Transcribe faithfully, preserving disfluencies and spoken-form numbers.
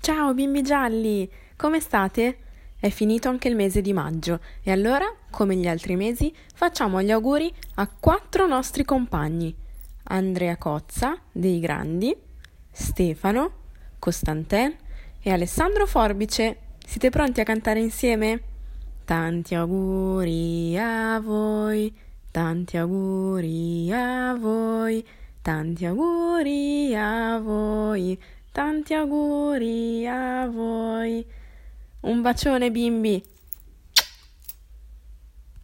Ciao bimbi gialli, come state? È finito anche il mese di maggio e allora, come gli altri mesi, facciamo gli auguri a quattro nostri compagni: Andrea Cozza, dei Grandi, Stefano, Costantin e Alessandro Forbice. Siete pronti a cantare insieme? Tanti auguri a voi, tanti auguri a voi, tanti auguri a voi, tanti auguri a voi. Un bacione bimbi!